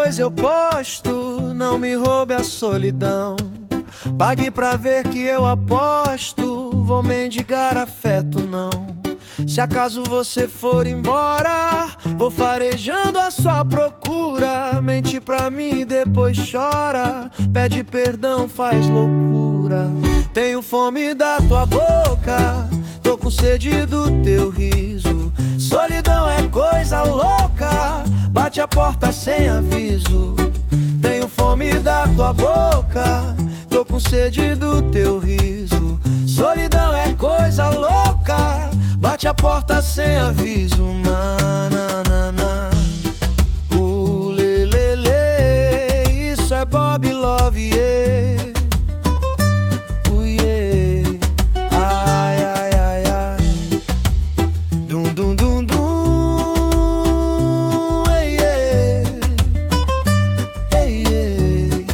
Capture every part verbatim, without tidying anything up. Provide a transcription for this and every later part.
depois eu posto. Não me roube a solidão. Pague pra ver que eu aposto. Vou mendigar afeto não. Se acaso você for embora, vou farejando a sua procura. Mente pra mim e depois chora. Pede perdão, faz loucura. Tenho fome da tua boca, tô com sede do teu riso. Solidão é coisa louca, bate a porta sem aviso. Tenho fome da tua boca, tô com sede do teu riso. Solidão é coisa louca, bate a porta sem aviso. Na, na, na, na. Uh, lê, lê, lê. Isso é Bob Love, yeah. Uh, yeah. Ai, ai, ai, ai. Dum, dum, dum, dum. Ei, ei. Ei, ei.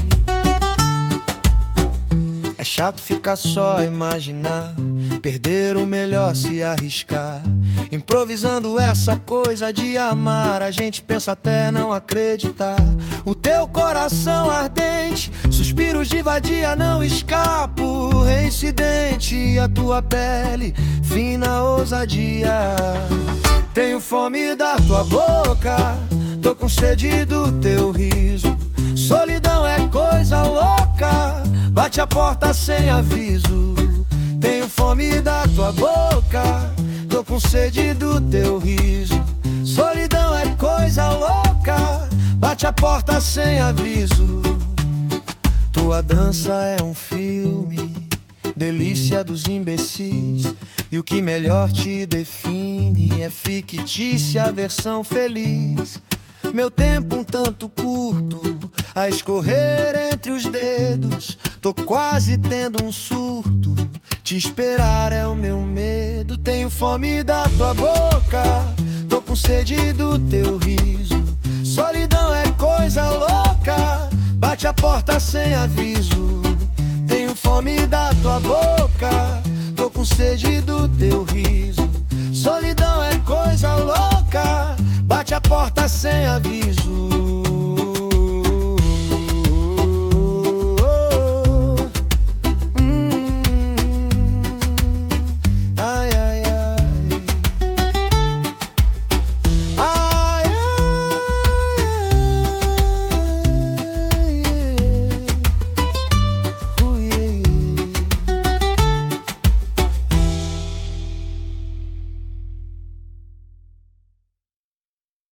É chato ficar só a imaginar, perder o melhor se arriscar. Improvisando essa coisa de amar, a gente pensa até não acreditar. O teu coração ardente, suspiros de vadia não escapo. Reincidente, a tua pele, fina ousadia. Tenho fome da tua boca, tô com sede do teu riso. Solidão é coisa louca, bate a porta sem aviso. Tenho fome da tua boca, tô com sede do teu riso. Solidão é coisa louca, bate a porta sem aviso. Tua dança é um filme, delícia dos imbecis. E o que melhor te define é fictícia a versão feliz. Meu tempo um tanto curto, a escorrer entre os dedos. Tô quase tendo um surto, te esperar é o meu medo. Tenho fome da tua boca, tô com sede do teu riso. Solidão é coisa louca, bate a porta sem aviso. Tenho fome da tua boca, tô com sede do teu riso. Solidão é coisa louca, bate a porta sem aviso.